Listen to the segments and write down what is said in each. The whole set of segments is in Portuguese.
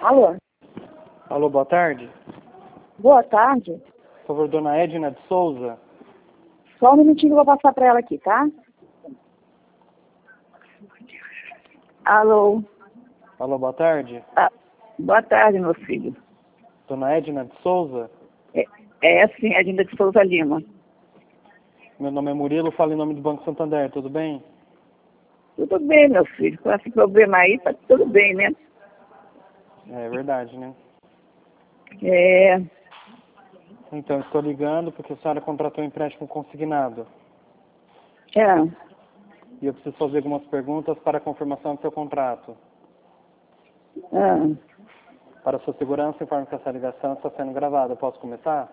Alô? Alô, boa tarde. Boa tarde. Por favor, dona Edna de Souza. Só um minutinho que eu vou passar para ela aqui, tá? Alô? Alô, boa tarde. Boa tarde, meu filho. Dona Edna de Souza. É sim, Edna de Souza Lima. Meu nome é Murilo, falo em nome do Banco Santander, tudo bem? Tudo bem, meu filho. Com esse problema aí, tá tudo bem, né? É verdade, né? É. Então, estou ligando porque a senhora contratou um empréstimo consignado. É. E eu preciso fazer algumas perguntas para a confirmação do seu contrato. Para sua segurança, informe que essa ligação está sendo gravada. Posso começar?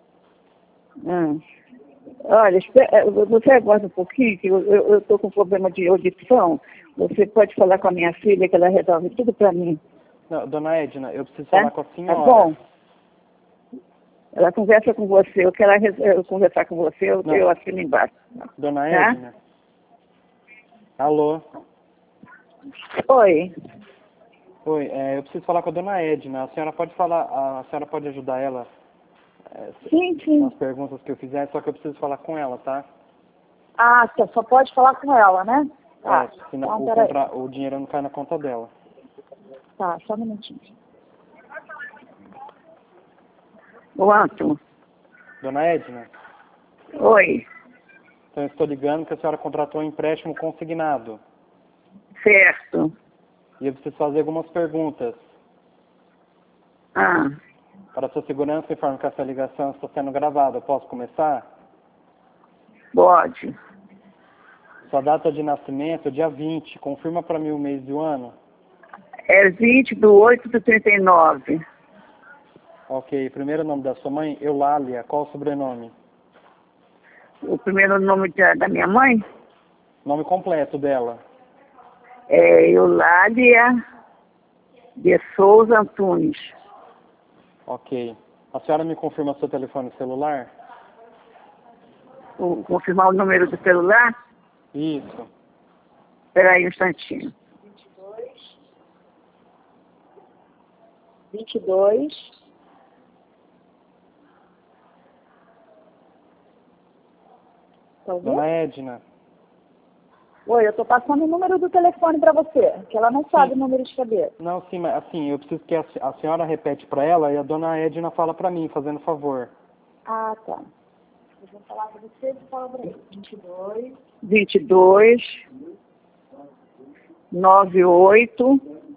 Olha, você aguarda um pouquinho, que eu estou com problema de audição. Você pode falar com a minha filha, que ela resolve tudo para mim. Não, dona Edna, eu preciso Tá? falar com a senhora. Tá bom? Ela conversa com você. Eu quero eu conversar com você, eu assino embaixo. Dona Tá? Edna? Alô? Oi. Oi, eu preciso falar com a dona Edna. A senhora pode falar, a senhora pode ajudar ela Sim. nas perguntas que eu fizer, só que eu preciso falar com ela, tá? Ah, você só pode falar com ela, né? Tá. Senão Então, o dinheiro não cai na conta dela. Tá, só um minutinho. Quanto? Dona Edna? Oi. Então eu estou ligando que a senhora contratou um empréstimo consignado. Certo. E eu preciso fazer algumas perguntas. Para sua segurança, informe que essa ligação está sendo gravada. Eu posso começar? Pode. Sua data de nascimento, dia 20. Confirma para mim o mês e o ano. É 20/8/39. Ok. Primeiro nome da sua mãe, Eulália. Qual o sobrenome? O primeiro nome da minha mãe Nome completo dela. é Eulália de Souza Antunes. Ok. A senhora me confirma seu telefone celular? Vou confirmar o número do celular? Isso. Espera aí um instantinho. 22. Tá ouvindo? Dona Edna? Oi, eu estou passando o número do telefone para você, que ela não sabe o número de cabeça. Não, sim, mas assim, eu preciso que a senhora repete para ela e a dona Edna fala para mim, fazendo favor. Ah, tá. Eu vou falar para você e fala para ele. 22 98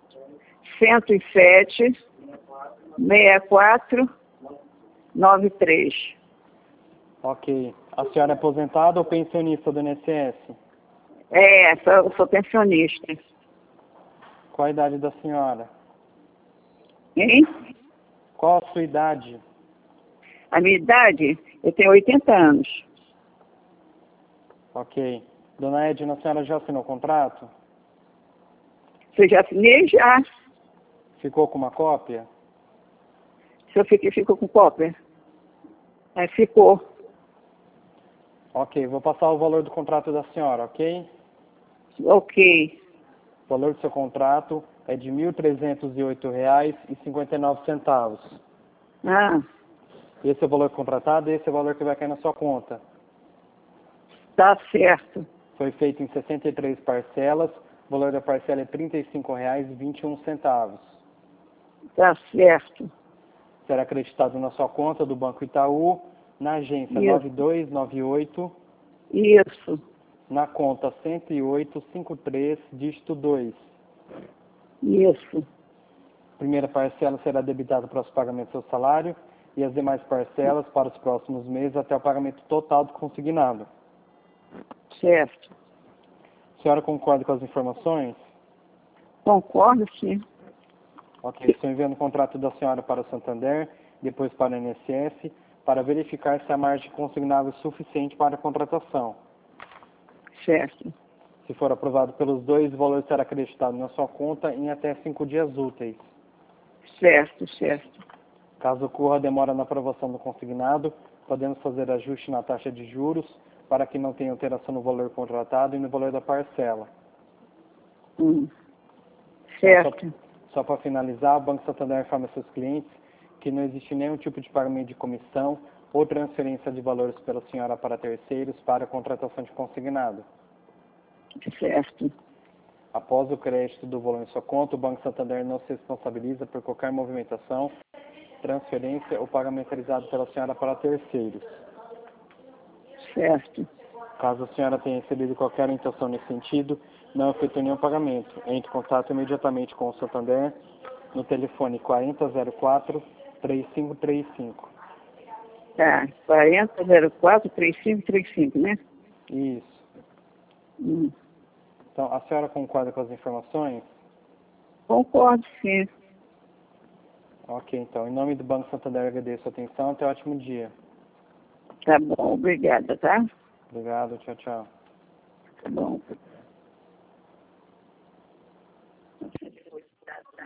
107 64 93. Ok. A senhora é aposentada ou pensionista do INSS? Eu sou pensionista. Qual a idade da senhora? Hein? Qual a sua idade? A minha idade, eu tenho 80 anos. Ok. Dona Edna, a senhora já assinou o contrato? Você já assinei? Já. Ficou com uma cópia? Se eu ficou com cópia? Ficou. Ok, vou passar o valor do contrato da senhora, ok? Ok. O valor do seu contrato é de R$ 1.308,59. Esse é o valor contratado e esse é o valor que vai cair na sua conta. Tá certo. Foi feito em 63 parcelas, o valor da parcela é R$ 35,21. Tá certo. Será acreditado na sua conta do Banco Itaú, na agência 9298, Isso. na conta 10853, dígito 2. Isso. Primeira parcela será debitada para os pagamentos do seu salário e as demais parcelas para os próximos meses até o pagamento total do consignado. Certo. A senhora concorda com as informações? Concordo, sim. Ok, estou enviando o contrato da senhora para o Santander, depois para o INSS, para verificar se a margem consignável é suficiente para a contratação. Certo. Se for aprovado pelos dois, o valor será acreditado na sua conta em até 5 dias úteis. Certo. Caso ocorra demora na aprovação do consignado, podemos fazer ajuste na taxa de juros para que não tenha alteração no valor contratado e no valor da parcela. Certo. Só para finalizar, o Banco Santander informa seus clientes que não existe nenhum tipo de pagamento de comissão ou transferência de valores pela senhora para terceiros para a contratação de consignado. Certo. Após o crédito do valor em sua conta, o Banco Santander não se responsabiliza por qualquer movimentação, transferência ou pagamento realizado pela senhora para terceiros. Certo. Caso a senhora tenha recebido qualquer intenção nesse sentido, não efetue nenhum pagamento. Entre em contato imediatamente com o Santander no telefone 4004-3535. Tá. 4004-3535, né? Isso. Hum. Então, a senhora concorda com as informações? Concordo, sim. Ok, então. Em nome do Banco Santander, agradeço a atenção. Até um ótimo dia. Tá bom, obrigada, tá? Obrigado. Tchau, tchau. Tá bom.